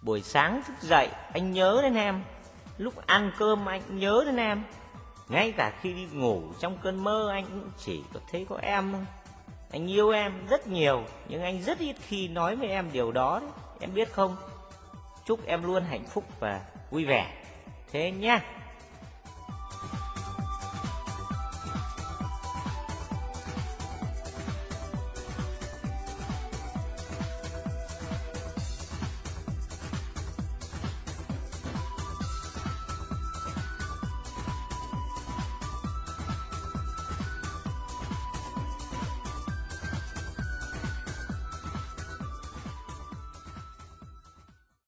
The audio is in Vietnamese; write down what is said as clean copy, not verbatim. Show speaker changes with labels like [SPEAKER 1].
[SPEAKER 1] Buổi sáng thức dậy anh nhớ đến em, lúc ăn cơm anh cũng nhớ đến em. Ngay cả khi đi ngủ trong cơn mơ anh cũng chỉ có thấy có em thôi. Anh yêu em rất nhiều, nhưng anh rất ít khi nói với em điều đó đấy, em biết không? Chúc em luôn hạnh phúc và vui vẻ. Thế nhá.